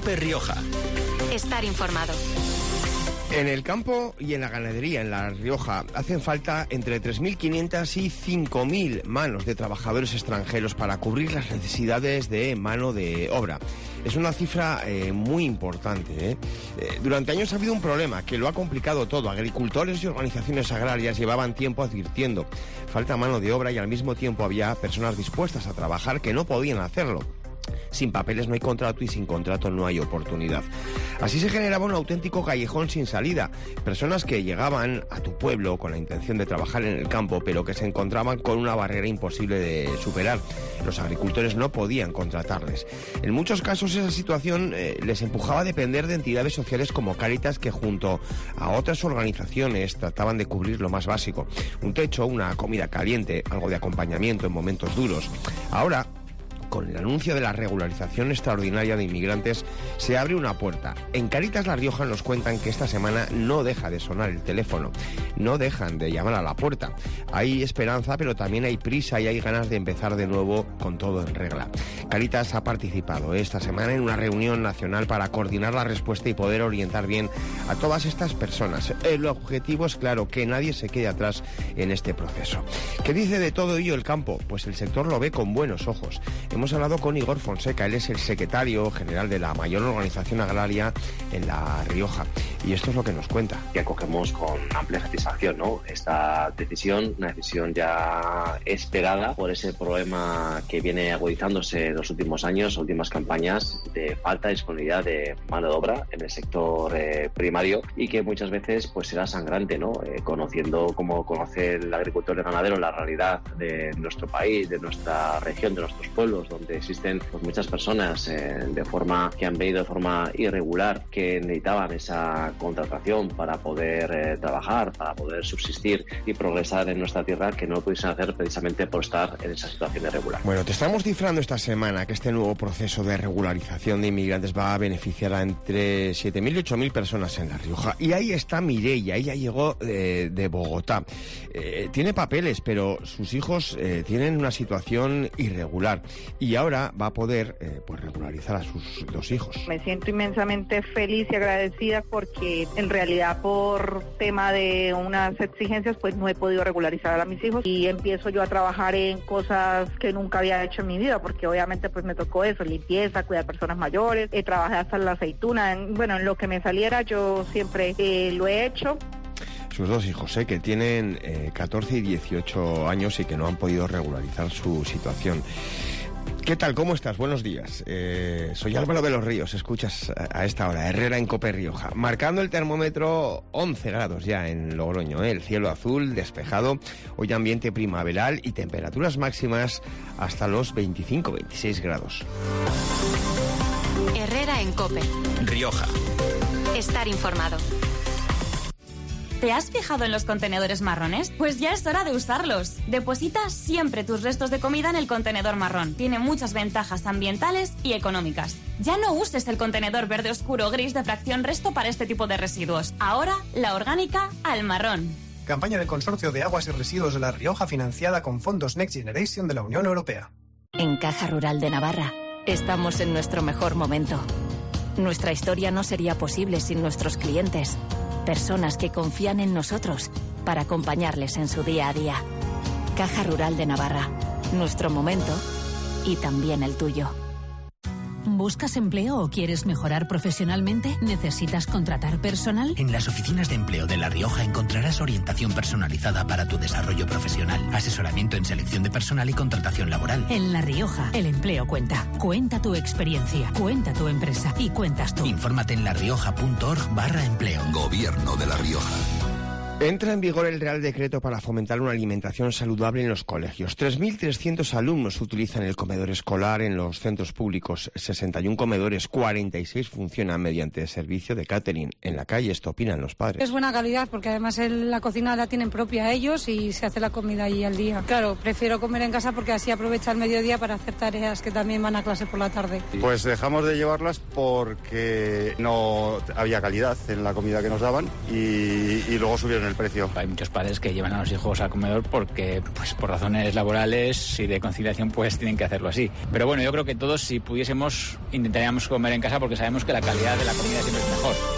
COPE Rioja. Estar informado. En el campo y en la ganadería en La Rioja hacen falta entre 3.500 y 5.000 manos de trabajadores extranjeros para cubrir las necesidades de mano de obra. Es una cifra muy importante. Durante años ha habido un problema que lo ha complicado todo. Agricultores y organizaciones agrarias llevaban tiempo advirtiendo falta mano de obra y al mismo tiempo había personas dispuestas a trabajar que no podían hacerlo. Sin papeles no hay contrato y sin contrato no hay oportunidad. Así se generaba un auténtico callejón sin salida. Personas que llegaban a tu pueblo con la intención de trabajar en el campo, pero que se encontraban con una barrera imposible de superar. Los agricultores no podían contratarles. En muchos casos esa situación les empujaba a depender de entidades sociales como Cáritas, que junto a otras organizaciones trataban de cubrir lo más básico. Un techo, una comida caliente, algo de acompañamiento en momentos duros. Ahora, con el anuncio de la regularización extraordinaria de inmigrantes, se abre una puerta. En Cáritas La Rioja nos cuentan que esta semana no deja de sonar el teléfono, no dejan de llamar a la puerta. Hay esperanza, pero también hay prisa y hay ganas de empezar de nuevo con todo en regla. Cáritas ha participado esta semana en una reunión nacional para coordinar la respuesta y poder orientar bien a todas estas personas. El objetivo es claro, que nadie se quede atrás en este proceso. ¿Qué dice de todo ello el campo? Pues el sector lo ve con buenos ojos. Hemos hablado con Igor Fonseca, él es el secretario general de la mayor organización agraria en La Rioja, y esto es lo que nos cuenta. Que acogemos con amplia satisfacción, ¿no? Esta decisión, una decisión ya esperada por ese problema que viene agudizándose en los últimos años, últimas campañas de falta de disponibilidad de mano de obra en el sector primario, y que muchas veces pues será sangrante, ¿no? Conociendo como conoce el agricultor y ganadero la realidad de nuestro país, de nuestra región, de nuestros pueblos, donde existen pues, muchas personas que han venido de forma irregular, que necesitaban esa contratación para poder trabajar, para poder subsistir y progresar en nuestra tierra, que no lo pudiesen hacer precisamente por estar en esa situación irregular. Bueno, te estamos cifrando esta semana que este nuevo proceso de regularización de inmigrantes va a beneficiar a entre 7.000 y 8.000 personas en La Rioja. Y ahí está Mireia, ella llegó de Bogotá. Tiene papeles, pero sus hijos tienen una situación irregular. Y ahora va a poder pues regularizar a sus dos hijos. Me siento inmensamente feliz y agradecida porque en realidad por tema de unas exigencias pues no he podido regularizar a mis hijos, y empiezo yo a trabajar en cosas que nunca había hecho en mi vida, porque obviamente pues me tocó eso, limpieza, cuidar personas mayores, trabajé hasta en la aceituna, en lo que me saliera yo siempre lo he hecho. Sus dos hijos, que tienen 14 y 18 años y que no han podido regularizar su situación. ¿Qué tal? ¿Cómo estás? Buenos días. Soy Álvaro de los Ríos. Escuchas a esta hora Herrera en COPE Rioja. Marcando el termómetro 11 grados ya en Logroño. El cielo azul, despejado. Hoy ambiente primaveral y temperaturas máximas hasta los 25-26 grados. Herrera en COPE Rioja. Estar informado. ¿Te has fijado en los contenedores marrones? Pues ya es hora de usarlos. Deposita siempre tus restos de comida en el contenedor marrón. Tiene muchas ventajas ambientales y económicas. Ya no uses el contenedor verde oscuro o gris de fracción resto para este tipo de residuos. Ahora, la orgánica al marrón. Campaña del Consorcio de Aguas y Residuos de La Rioja, financiada con fondos Next Generation de la Unión Europea. En Caja Rural de Navarra estamos en nuestro mejor momento. Nuestra historia no sería posible sin nuestros clientes. Personas que confían en nosotros para acompañarles en su día a día. Caja Rural de Navarra. Nuestro momento y también el tuyo. ¿Buscas empleo o quieres mejorar profesionalmente? ¿Necesitas contratar personal? En las oficinas de empleo de La Rioja encontrarás orientación personalizada para tu desarrollo profesional, asesoramiento en selección de personal y contratación laboral. En La Rioja, el empleo cuenta. Cuenta tu experiencia, cuenta tu empresa y cuentas tú. Infórmate en larioja.org/empleo. Gobierno de La Rioja. Entra en vigor el Real Decreto para fomentar una alimentación saludable en los colegios. 3.300 alumnos utilizan el comedor escolar en los centros públicos. 61 comedores, 46 funcionan mediante servicio de catering. En la calle, esto opinan los padres. Es buena calidad porque además la cocina la tienen propia ellos y se hace la comida allí al día. Claro, prefiero comer en casa porque así aprovecha el mediodía para hacer tareas que también van a clase por la tarde. Pues dejamos de llevarlas porque no había calidad en la comida que nos daban y luego subieron el precio? Hay muchos padres que llevan a los hijos al comedor porque, pues por razones laborales y de conciliación, pues tienen que hacerlo así. Pero bueno, yo creo que todos, si pudiésemos, intentaríamos comer en casa porque sabemos que la calidad de la comida siempre es mejor.